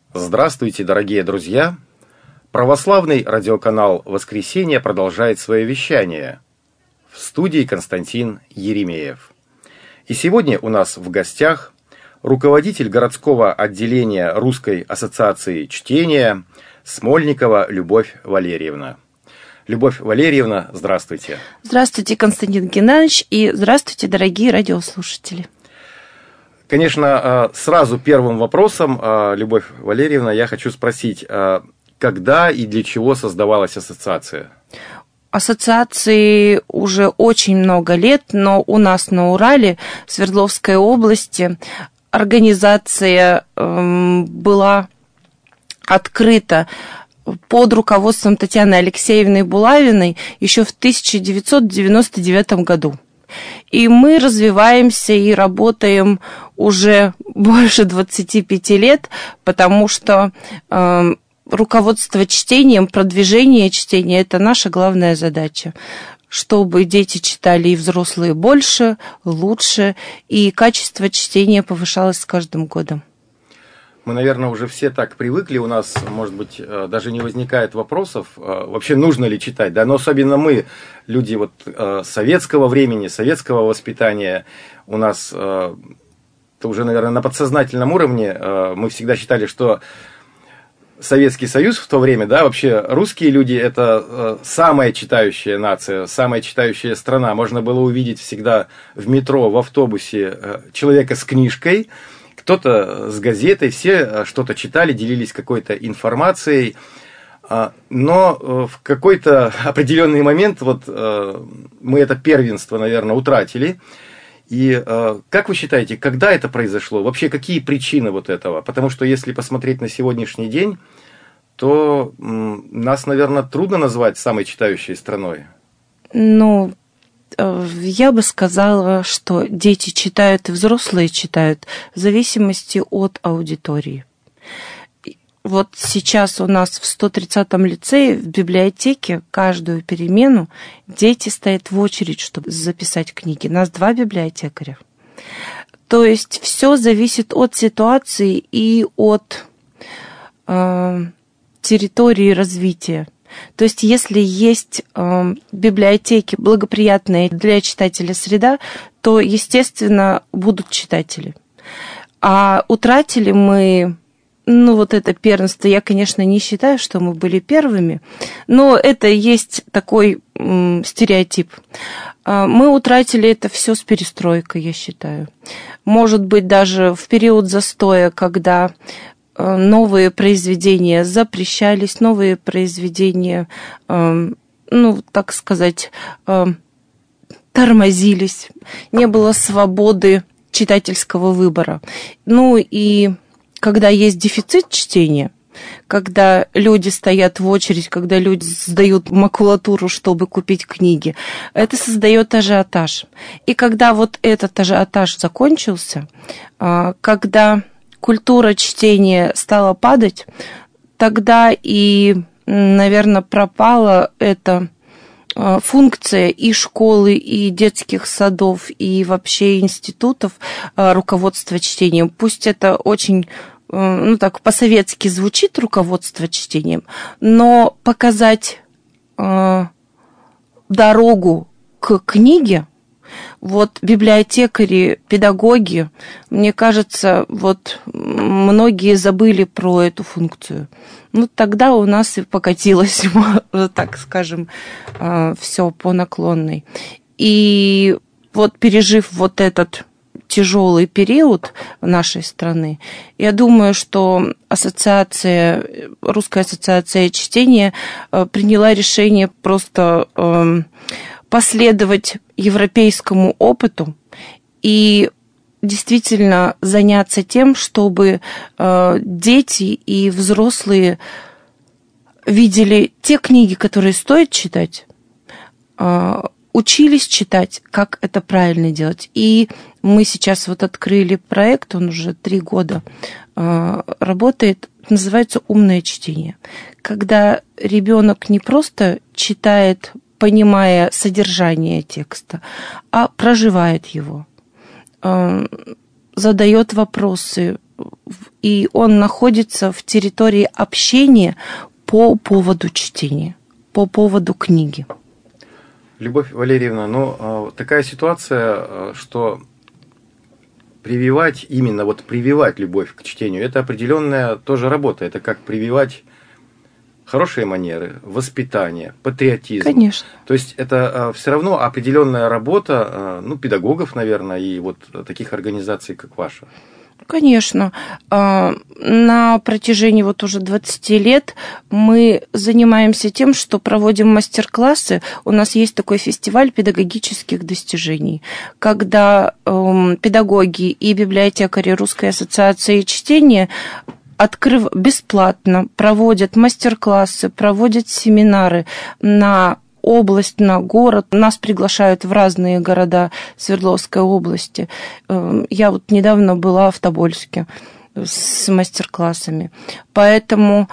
Здравствуйте, дорогие друзья! Православный радиоканал «Воскресенье» продолжает свое вещание. В студии Константин Еремеев. И сегодня у нас в гостях руководитель городского отделения Русской ассоциации чтения Смольникова Любовь Валерьевна. Любовь Валерьевна, здравствуйте. Здравствуйте, Константин Геннадьевич, и здравствуйте, дорогие радиослушатели. Конечно, сразу первым вопросом, Любовь Валерьевна, я хочу спросить, когда и для чего создавалась ассоциация? Ассоциации уже очень много лет, но у нас на Урале, в Свердловской области, организация была открыта под руководством Татьяны Алексеевны Булавиной еще в 1999 году. И мы развиваемся и работаем уже больше 25 лет, потому что руководство чтением, продвижение чтения – это наша главная задача. Чтобы дети читали и взрослые больше, лучше, и качество чтения повышалось с каждым годом. Мы, наверное, уже все так привыкли, у нас, может быть, даже не возникает вопросов, вообще нужно ли читать, да, но особенно мы, люди вот советского времени, советского воспитания, у нас, это уже, наверное, на подсознательном уровне, мы всегда считали, что Советский Союз в то время, да, вообще русские люди – это самая читающая нация, самая читающая страна. Можно было увидеть всегда в метро, в автобусе человека с книжкой, кто-то с газетой, все что-то читали, делились какой-то информацией, но в какой-то определенный момент вот мы это первенство, наверное, утратили. И как вы считаете, когда это произошло? Вообще, какие причины вот этого? Потому что если посмотреть на сегодняшний день, то нас, наверное, трудно назвать самой читающей страной. Ну, я бы сказала, что дети читают и взрослые читают в зависимости от аудитории. Вот сейчас у нас в 130-м лицее в библиотеке каждую перемену дети стоят в очередь, чтобы записать книги. Нас 2 библиотекаря. То есть все зависит от ситуации и от территории развития. То есть, если есть библиотеки, благоприятные для читателя среда, то, естественно, будут читатели. А утратили мы, вот это первенство, я, конечно, не считаю, что мы были первыми, но это есть такой стереотип. Мы утратили это все с перестройкой, я считаю. Может быть, даже в период застоя, когда новые произведения запрещались, новые произведения, так сказать, тормозились, не было свободы читательского выбора. И когда есть дефицит чтения, когда люди стоят в очередь, когда люди сдают макулатуру, чтобы купить книги, это создает ажиотаж. И когда вот этот ажиотаж закончился, когда культура чтения стала падать, тогда и, наверное, пропала эта функция и школы, и детских садов, и вообще институтов руководства чтением. Пусть это очень, так по-советски звучит, руководство чтением, но показать дорогу к книге, вот библиотекари, педагоги, мне кажется, вот многие забыли про эту функцию. Тогда у нас и покатилось, так скажем, все по наклонной. И вот пережив вот этот тяжелый период нашей страны, я думаю, что Русская ассоциация чтения приняла решение просто последовать европейскому опыту и действительно заняться тем, чтобы дети и взрослые видели те книги, которые стоит читать, учились читать, как это правильно делать. И мы сейчас вот открыли проект, он уже 3 года работает, называется «Умное чтение». Когда ребенок не просто читает, понимая содержание текста, а проживает его, задает вопросы, и он находится в территории общения по поводу чтения, по поводу книги. Любовь Валерьевна, такая ситуация, что прививать любовь к чтению, это определенная тоже работа. Это как прививать хорошие манеры, воспитание, патриотизм. Конечно. То есть это все равно определенная работа, педагогов, наверное, и вот таких организаций, как ваша. Конечно. На протяжении уже 20 лет мы занимаемся тем, что проводим мастер-классы. У нас есть такой фестиваль педагогических достижений, когда педагоги и библиотекари Русской ассоциации чтения бесплатно проводят мастер-классы, проводят семинары на область, на город. Нас приглашают в разные города Свердловской области. Я недавно была в Тобольске с мастер-классами. Поэтому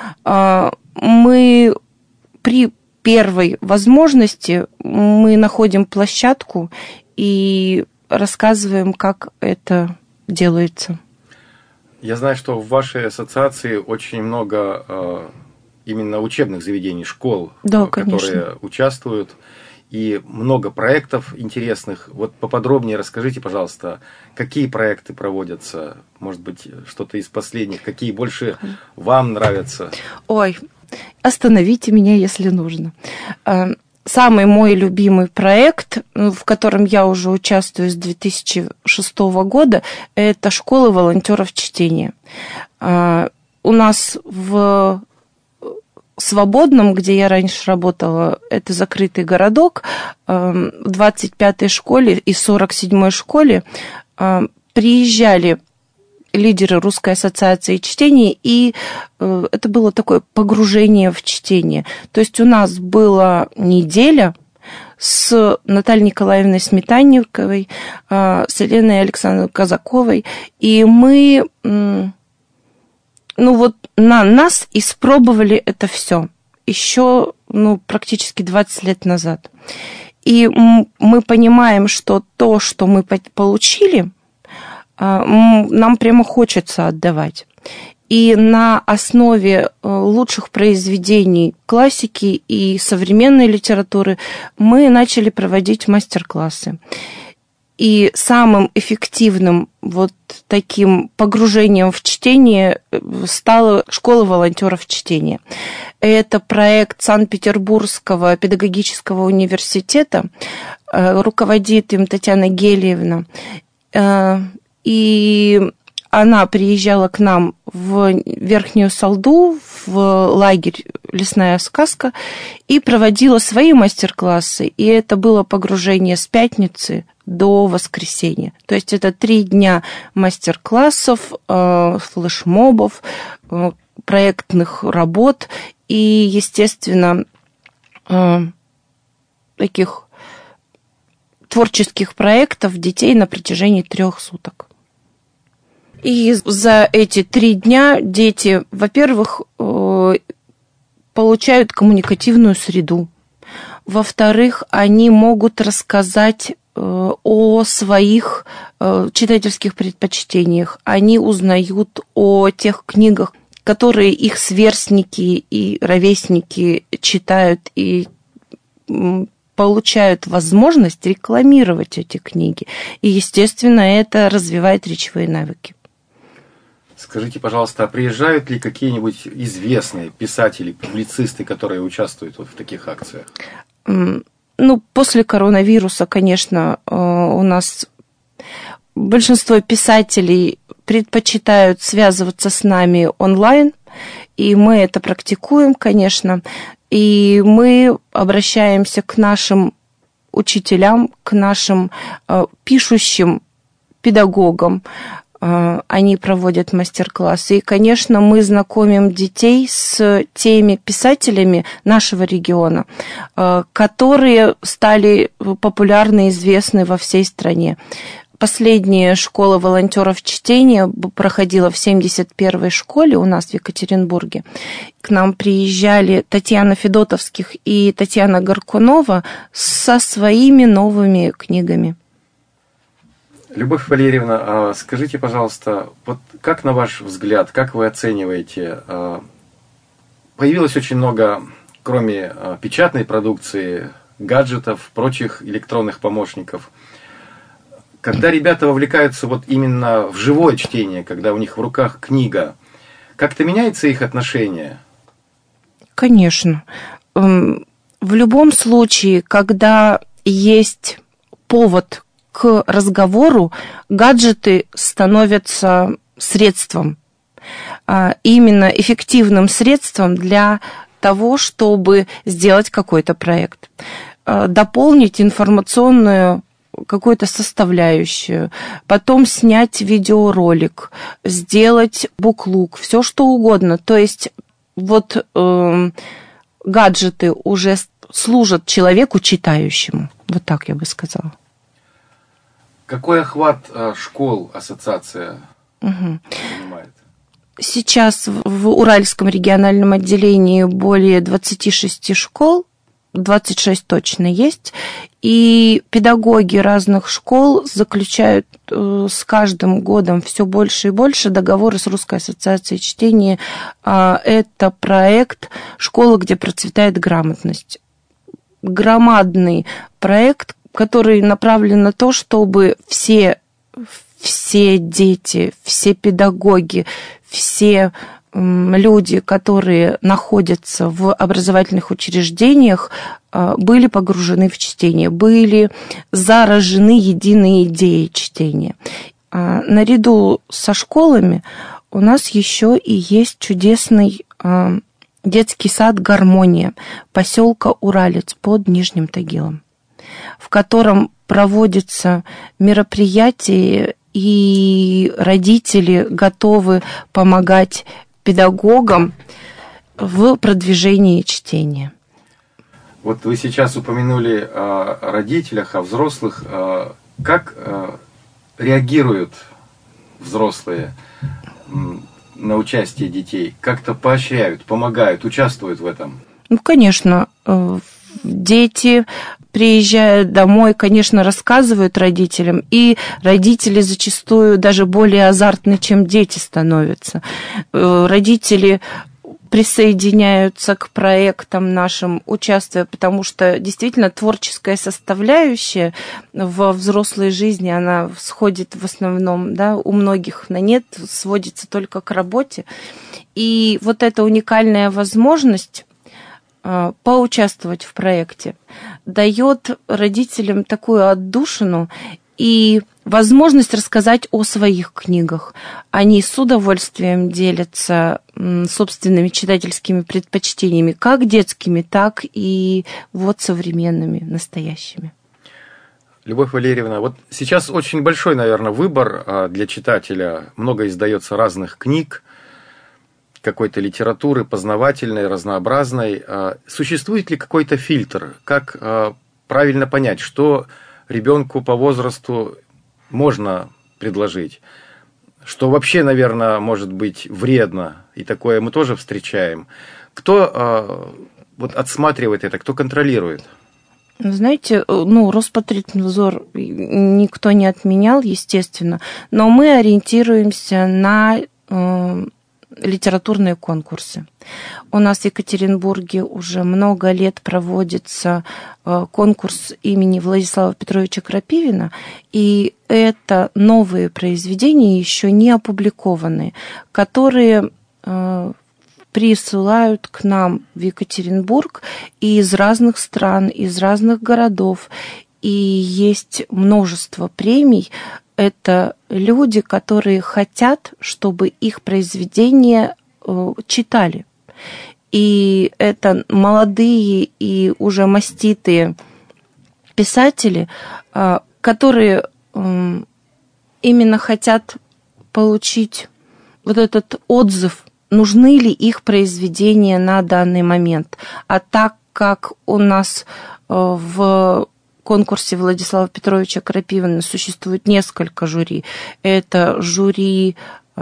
мы при первой возможности мы находим площадку и рассказываем, как это делается. Я знаю, что в вашей ассоциации очень много именно учебных заведений, школ, да, которые участвуют, и много проектов интересных. Вот поподробнее расскажите, пожалуйста, какие проекты проводятся, может быть, что-то из последних, какие больше вам нравятся? Ой, остановите меня, если нужно. Самый мой любимый проект, в котором я уже участвую с 2006 года, это школа волонтеров чтения. У нас в Свободном, где я раньше работала, это закрытый городок, в 25-й школе и 47-й школе приезжали лидеры Русской ассоциации чтения, и это было такое погружение в чтение. То есть у нас была неделя с Натальей Николаевной Сметанниковой, с Еленой Александровной Казаковой, и мы... на нас испробовали это все еще практически 20 лет назад. И мы понимаем, что то, что мы получили, нам прямо хочется отдавать. И на основе лучших произведений классики и современной литературы мы начали проводить мастер-классы. И самым эффективным таким погружением в чтение стала школа волонтеров чтения. Это проект Санкт-Петербургского педагогического университета, руководит им Татьяна Гелиевна. И она приезжала к нам в Верхнюю Салду, в лагерь «Лесная сказка», и проводила свои мастер-классы. И это было погружение с пятницы до воскресенья. То есть это 3 дня мастер-классов, флешмобов, проектных работ и, естественно, таких творческих проектов детей на протяжении 3 суток. И за эти 3 дня дети, во-первых, получают коммуникативную среду. Во-вторых, они могут рассказать о своих читательских предпочтениях. Они узнают о тех книгах, которые их сверстники и ровесники читают, и получают возможность рекламировать эти книги. И, естественно, это развивает речевые навыки. Скажите, пожалуйста, а приезжают ли какие-нибудь известные писатели, публицисты, которые участвуют в таких акциях? После коронавируса, конечно, у нас большинство писателей предпочитают связываться с нами онлайн, и мы это практикуем, конечно. И мы обращаемся к нашим учителям, к нашим пишущим педагогам. Они проводят мастер-классы. И, конечно, мы знакомим детей с теми писателями нашего региона, которые стали популярны и известны во всей стране. Последняя школа волонтеров чтения проходила в 71-й школе у нас в Екатеринбурге. К нам приезжали Татьяна Федотовских и Татьяна Горкунова со своими новыми книгами. Любовь Валерьевна, скажите, пожалуйста, вот как на ваш взгляд, как вы оцениваете, появилось очень много, кроме печатной продукции, гаджетов, прочих электронных помощников. Когда ребята вовлекаются вот именно в живое чтение, когда у них в руках книга, как-то меняется их отношение? Конечно. В любом случае, когда есть повод к разговору, гаджеты становятся средством, именно эффективным средством для того, чтобы сделать какой-то проект, дополнить информационную какую-то составляющую, потом снять видеоролик, сделать буклук, все что угодно. То есть вот гаджеты уже служат человеку читающему. Вот так я бы сказала. Какой охват школ ассоциация занимает? Сейчас в Уральском региональном отделении более 26 школ, 26 точно есть, и педагоги разных школ заключают с каждым годом все больше и больше договоры с Русской ассоциацией чтения. Это проект «Школа, где процветает грамотность». Громадный проект, который направлен на то, чтобы все дети, все педагоги, все люди, которые находятся в образовательных учреждениях, были погружены в чтение, были заражены единой идеей чтения. Наряду со школами у нас еще и есть чудесный детский сад «Гармония» поселка Уралец под Нижним Тагилом, в котором проводятся мероприятия, и родители готовы помогать педагогам в продвижении чтения. Вот вы сейчас упомянули о родителях, о взрослых. Как реагируют взрослые на участие детей? Как-то поощряют, помогают, участвуют в этом? Ну, конечно, дети, приезжая домой, конечно, рассказывают родителям, и родители зачастую даже более азартны, чем дети становятся. Родители присоединяются к проектам нашим, участвуя, потому что действительно творческая составляющая во взрослой жизни, она сходит в основном, да, у многих на нет, сводится только к работе. И вот эта уникальная возможность поучаствовать в проекте дает родителям такую отдушину и возможность рассказать о своих книгах. Они с удовольствием делятся собственными читательскими предпочтениями, как детскими, так и вот современными, настоящими. Любовь Валерьевна, вот сейчас очень большой, наверное, выбор для читателя. Много издается разных книг, какой-то литературы познавательной, разнообразной. Существует ли какой-то фильтр? Как правильно понять, что ребенку по возрасту можно предложить? Что вообще, наверное, может быть вредно, и такое мы тоже встречаем. Кто вот отсматривает это, кто контролирует? Знаете, Роспотребнадзор никто не отменял, естественно, но мы ориентируемся на литературные конкурсы. У нас в Екатеринбурге уже много лет проводится конкурс имени Владислава Петровича Крапивина, и это новые произведения, еще не опубликованные, которые присылают к нам в Екатеринбург из разных стран, из разных городов, и есть множество премий. Это люди, которые хотят, чтобы их произведения читали. И это молодые и уже маститые писатели, которые именно хотят получить вот этот отзыв, нужны ли их произведения на данный момент. А так как у нас в конкурсе Владислава Петровича Крапивина существует несколько жюри. Это жюри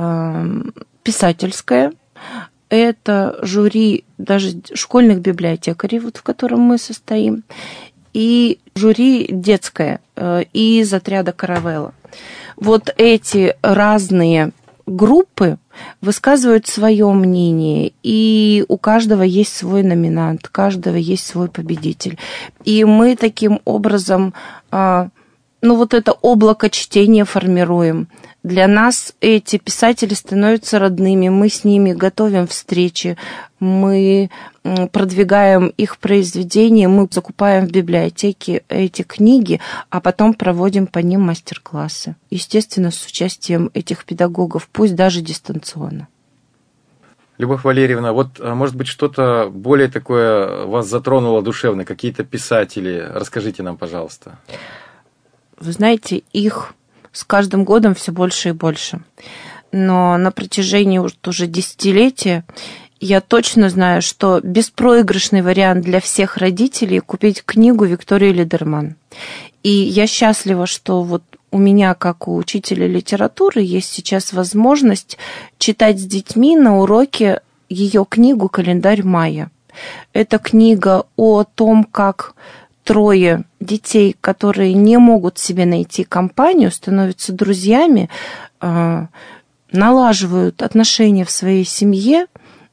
писательское, это жюри даже школьных библиотекарей, вот в котором мы состоим. и жюри детское из отряда «Каравелла». Вот эти разные группы высказывают свое мнение, и у каждого есть свой номинант, у каждого есть свой победитель. И мы таким образом, вот это облако чтения формируем. Для нас эти писатели становятся родными, мы с ними готовим встречи, мы продвигаем их произведения, мы закупаем в библиотеке эти книги, а потом проводим по ним мастер-классы. Естественно, с участием этих педагогов, пусть даже дистанционно. Любовь Валерьевна, вот, может быть, что-то более такое вас затронуло душевно, какие-то писатели? Расскажите нам, пожалуйста. Вы знаете, их с каждым годом все больше и больше. Но на протяжении уже десятилетия я точно знаю, что беспроигрышный вариант для всех родителей купить книгу Виктории Лидерман. И я счастлива, что вот у меня, как у учителя литературы, есть сейчас возможность читать с детьми на уроке ее книгу «Календарь Майя». Это книга о том, как 3 детей, которые не могут себе найти компанию, становятся друзьями, налаживают отношения в своей семье,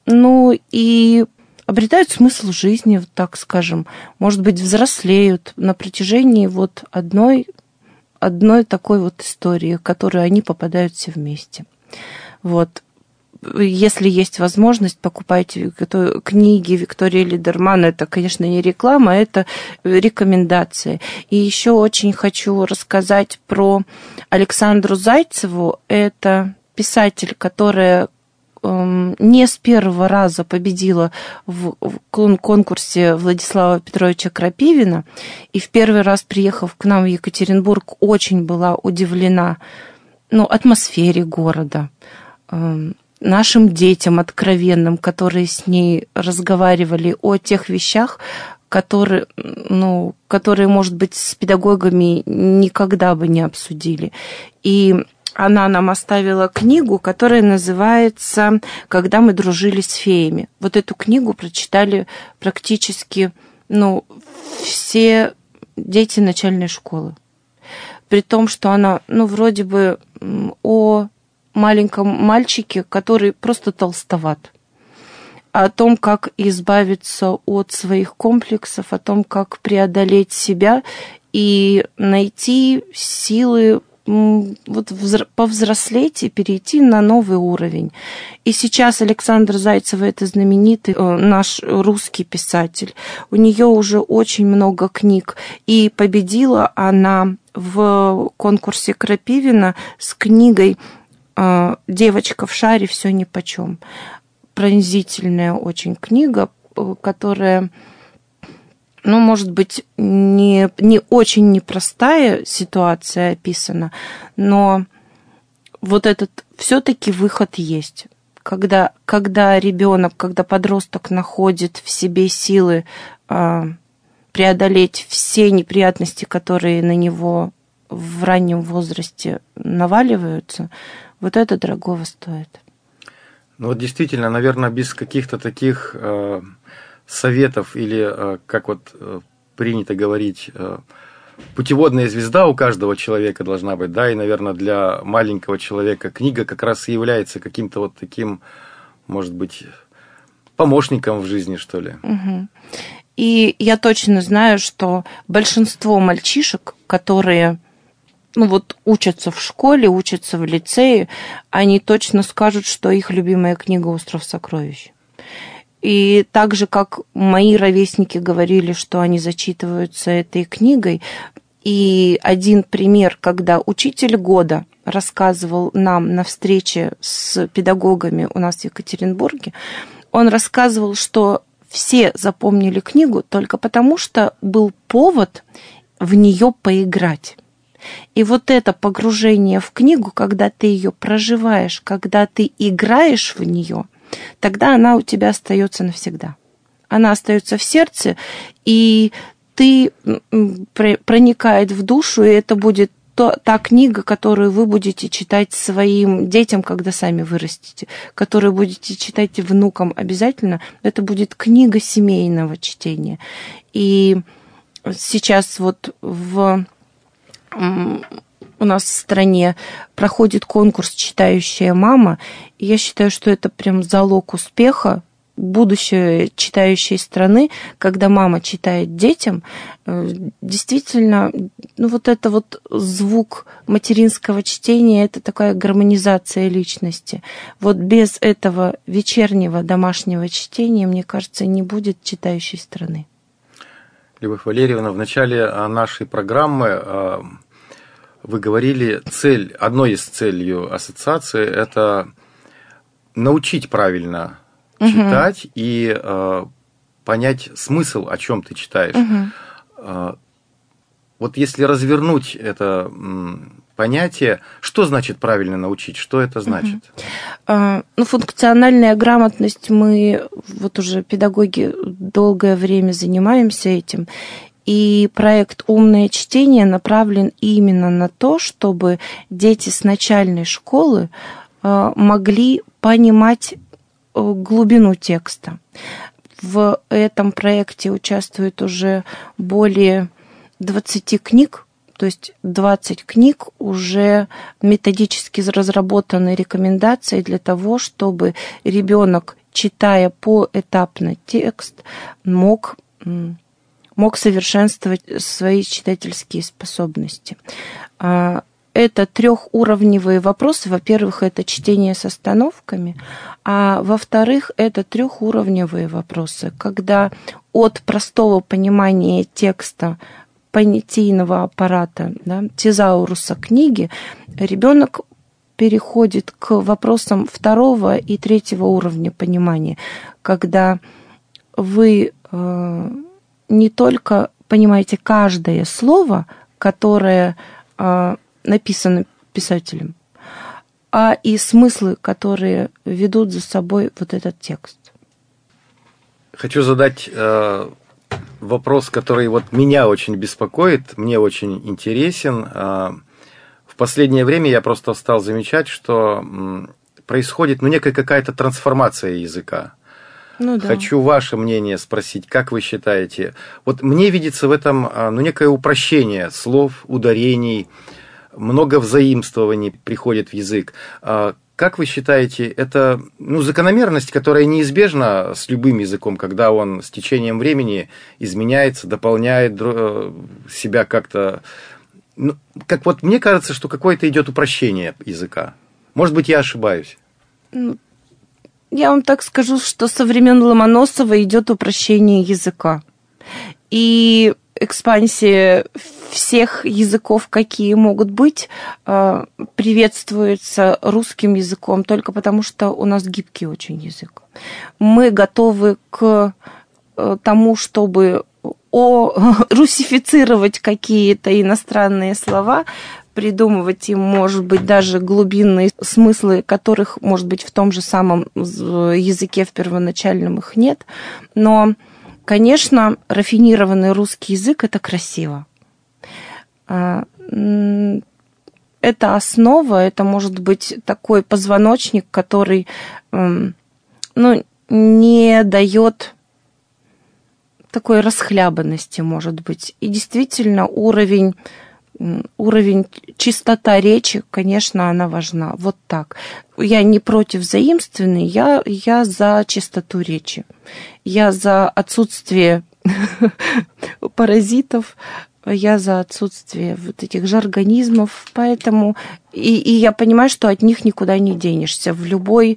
и обретают смысл жизни, вот так скажем, может быть, взрослеют на протяжении вот одной такой вот истории, в которую они попадают все вместе. Вот. Если есть возможность, покупайте книги Виктории Лидерман. Это, конечно, не реклама, это рекомендации. И еще очень хочу рассказать про Александру Зайцеву. Это писатель, которая не с первого раза победила в конкурсе Владислава Петровича Крапивина. И в первый раз, приехав к нам в Екатеринбург, очень была удивлена атмосфере города, нашим детям откровенным, которые с ней разговаривали о тех вещах, которые, может быть, с педагогами никогда бы не обсудили. И она нам оставила книгу, которая называется «Когда мы дружили с феями». Вот эту книгу прочитали практически все дети начальной школы. При том, что она, вроде бы о маленьком мальчике, который просто толстоват. О том, как избавиться от своих комплексов, о том, как преодолеть себя и найти силы повзрослеть и перейти на новый уровень. И сейчас Александра Зайцева – это знаменитый наш русский писатель. У нее уже очень много книг. И победила она в конкурсе Крапивина с книгой «Девочка в шаре, все нипочем». Пронзительная очень книга, которая, может быть, не очень непростая ситуация описана, но вот этот все-таки выход есть. Когда ребенок, когда подросток находит в себе силы преодолеть все неприятности, которые на него в раннем возрасте наваливаются, вот это дорогого стоит. Действительно, наверное, без каких-то таких советов или, как принято говорить, путеводная звезда у каждого человека должна быть, да, и, наверное, для маленького человека книга как раз и является каким-то таким, может быть, помощником в жизни, что ли. Угу. И я точно знаю, что большинство мальчишек, которые учатся в школе, учатся в лицее, они точно скажут, что их любимая книга «Остров сокровищ». И так же, как мои ровесники говорили, что они зачитываются этой книгой. И один пример, когда учитель года рассказывал нам на встрече с педагогами у нас в Екатеринбурге, он рассказывал, что все запомнили книгу только потому, что был повод в нее поиграть. И вот это погружение в книгу, когда ты ее проживаешь, когда ты играешь в нее, тогда она у тебя остается навсегда. Она остается в сердце, и ты проникает в душу, и это будет та книга, которую вы будете читать своим детям, когда сами вырастете, которую будете читать внукам обязательно. Это будет книга семейного чтения. И сейчас вот у нас в стране проходит конкурс «Читающая мама», и я считаю, что это прям залог успеха будущей читающей страны, когда мама читает детям. Действительно, вот это вот звук материнского чтения, это такая гармонизация личности. Вот без этого вечернего домашнего чтения, мне кажется, не будет читающей страны. Любовь Валерьевна, в начале нашей программы вы говорили, одной из целей ассоциации – это научить правильно читать и понять смысл, о чем ты читаешь. Вот если развернуть это понятие, что значит правильно научить, что это значит? Функциональная грамотность, мы вот уже педагоги долгое время занимаемся этим. И проект «Умное чтение» направлен именно на то, чтобы дети с начальной школы могли понимать глубину текста. В этом проекте участвует уже более 20 книг, то есть 20 книг уже методически разработаны рекомендации для того, чтобы ребенок, читая поэтапно текст, мог совершенствовать свои читательские способности. Это трехуровневые вопросы. Во-первых, это чтение с остановками, а во-вторых, это трехуровневые вопросы, когда от простого понимания текста понятийного аппарата, да, тезауруса книги, ребенок переходит к вопросам второго и третьего уровня понимания, когда вы не только понимаете каждое слово, которое написано писателем, а и смыслы, которые ведут за собой вот этот текст. Хочу задать вопрос, который вот меня очень беспокоит, мне очень интересен. В последнее время я просто стал замечать, что происходит некая какая-то трансформация языка. Ну, да. Хочу ваше мнение спросить, как вы считаете? Вот мне видится в этом некое упрощение слов, ударений, много взаимствований приходит в язык. Как вы считаете, это закономерность, которая неизбежна с любым языком, когда он с течением времени изменяется, дополняет себя как-то? Как вот мне кажется, что какое-то идет упрощение языка. Может быть, я ошибаюсь. Я вам так скажу, что со времен Ломоносова идет упрощение языка. И экспансия всех языков, какие могут быть, приветствуется русским языком только потому, что у нас гибкий очень язык. Мы готовы к тому, чтобы русифицировать какие-то иностранные слова, придумывать им, может быть, даже глубинные смыслы, которых, может быть, в том же самом языке в первоначальном их нет. Но, конечно, рафинированный русский язык – это красиво. Это основа, это может быть такой позвоночник, который не дает такой расхлябанности, может быть. И действительно уровень чистота речи, конечно, она важна. Вот так. Я не против заимствований, я за чистоту речи. Я за отсутствие паразитов, я за отсутствие вот этих жаргонизмов, поэтому и я понимаю, что от них никуда не денешься. В любой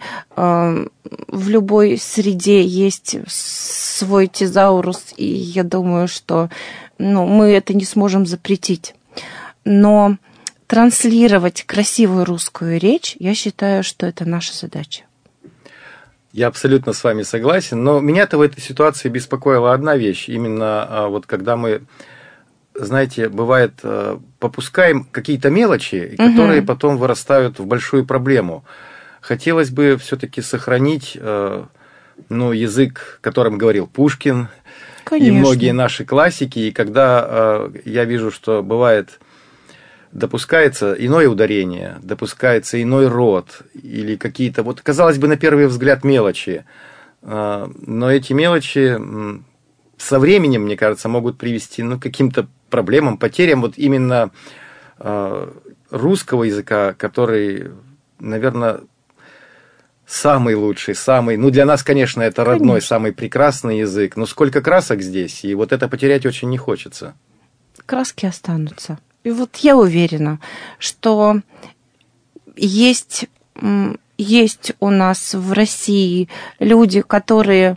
среде есть свой тезаурус, и я думаю, что мы это не сможем запретить. Но транслировать красивую русскую речь, я считаю, что это наша задача. Я абсолютно с вами согласен, но меня-то в этой ситуации беспокоила одна вещь. Именно вот когда мы, знаете, бывает, попускаем какие-то мелочи, которые потом вырастают в большую проблему. Хотелось бы все-таки сохранить язык, которым говорил Пушкин. Конечно. И многие наши классики. И когда я вижу, что бывает, допускается иное ударение, допускается иной род, или какие-то, казалось бы, на первый взгляд мелочи, но эти мелочи со временем, мне кажется, могут привести к каким-то проблемам, потерям вот именно русского языка, который, наверное, самый лучший, для нас, конечно, это родной, самый прекрасный язык, но сколько красок здесь, и вот это потерять очень не хочется. Краски останутся. И вот я уверена, что есть у нас в России люди, которые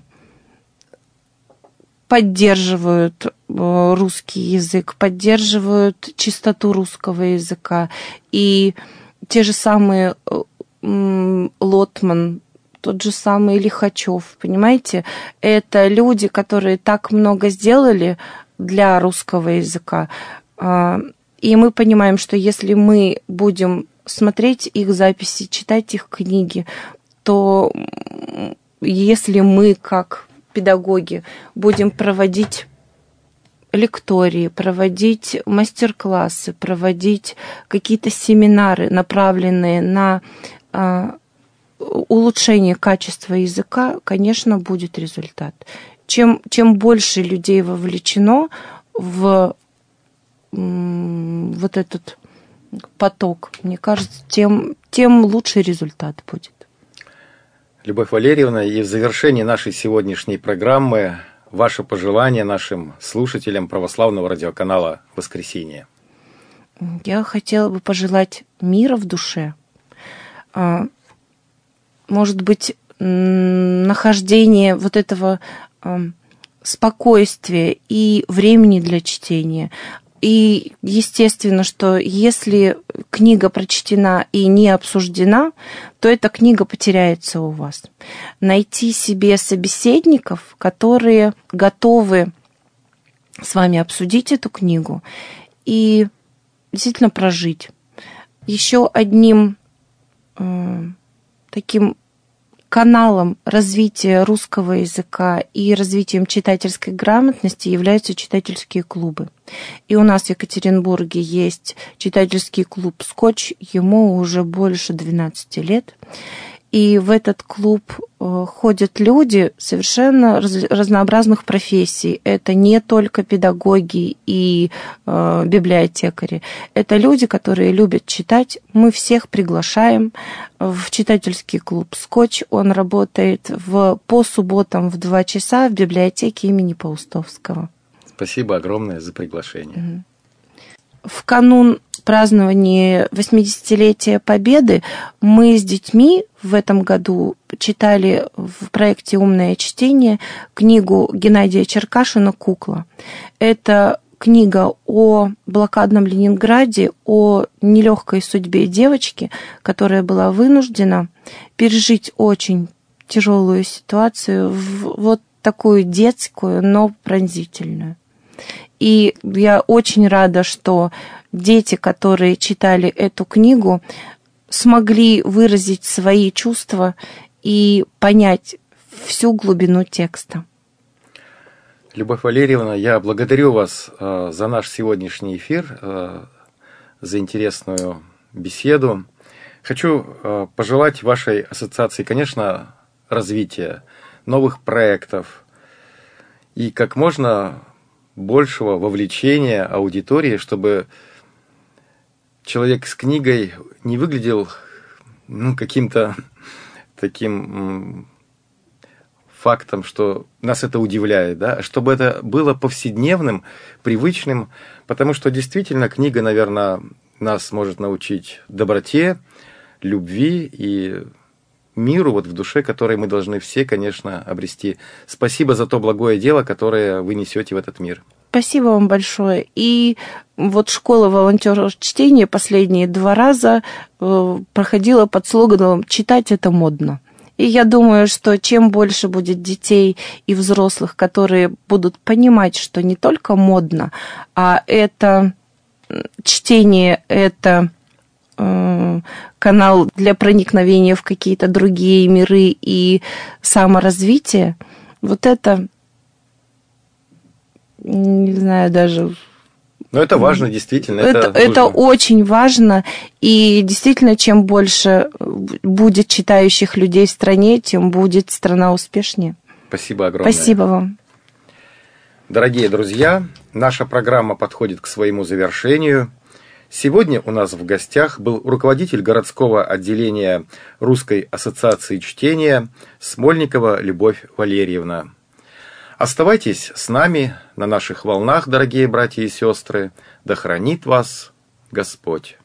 поддерживают русский язык, поддерживают чистоту русского языка. И те же самые Лотман, тот же самый Лихачев, понимаете? Это люди, которые так много сделали для русского языка. И мы понимаем, что если мы будем смотреть их записи, читать их книги, то если мы, как педагоги, будем проводить лектории, проводить мастер-классы, проводить какие-то семинары, направленные на улучшение качества языка, конечно, будет результат. Чем больше людей вовлечено в вот этот поток, мне кажется, тем лучший результат будет. Любовь Валерьевна, и в завершении нашей сегодняшней программы ваше пожелание нашим слушателям православного радиоканала «Воскресенье». Я хотела бы пожелать мира в душе, может быть, нахождение вот этого спокойствия и времени для чтения. И естественно, что если книга прочтена и не обсуждена, то эта книга потеряется у вас. Найти себе собеседников, которые готовы с вами обсудить эту книгу и действительно прожить. Еще одним таким каналом развития русского языка и развитием читательской грамотности являются читательские клубы. И у нас в Екатеринбурге есть читательский клуб «Скотч», ему уже больше 12 лет. И в этот клуб ходят люди совершенно разнообразных профессий. Это не только педагоги и библиотекари. Это люди, которые любят читать. Мы всех приглашаем в читательский клуб «Скотч». Он работает по субботам в 2 часа в библиотеке имени Паустовского. Спасибо огромное за приглашение. В канун празднования 80-летия Победы мы с детьми в этом году читали в проекте «Умное чтение» книгу Геннадия Черкашина «Кукла». Это книга о блокадном Ленинграде, о нелегкой судьбе девочки, которая была вынуждена пережить очень тяжелую ситуацию, вот такую детскую, но пронзительную. И я очень рада, что дети, которые читали эту книгу, смогли выразить свои чувства и понять всю глубину текста. Любовь Валерьевна, я благодарю вас за наш сегодняшний эфир, за интересную беседу. Хочу пожелать вашей ассоциации, конечно, развития, новых проектов и как можно большего вовлечения аудитории, чтобы человек с книгой не выглядел каким-то таким фактом, что нас это удивляет, да? Чтобы это было повседневным, привычным, потому что действительно книга, наверное, нас может научить доброте, любви и миру в душе, который мы должны все, конечно, обрести. Спасибо за то благое дело, которое вы несете в этот мир. Спасибо вам большое. И вот школа волонтеров чтения последние 2 раза проходила под слоганом «Читать это модно». И я думаю, что чем больше будет детей и взрослых, которые будут понимать, что не только модно, а это чтение, это канал для проникновения в какие-то другие миры и саморазвития, вот это, не знаю даже... Но это важно, действительно. Это очень важно, и действительно, чем больше будет читающих людей в стране, тем будет страна успешнее. Спасибо огромное. Спасибо вам. Дорогие друзья, наша программа подходит к своему завершению. Сегодня у нас в гостях был руководитель городского отделения Русской ассоциации чтения Смольникова Любовь Валерьевна. Оставайтесь с нами на наших волнах, дорогие братья и сестры. Да хранит вас Господь.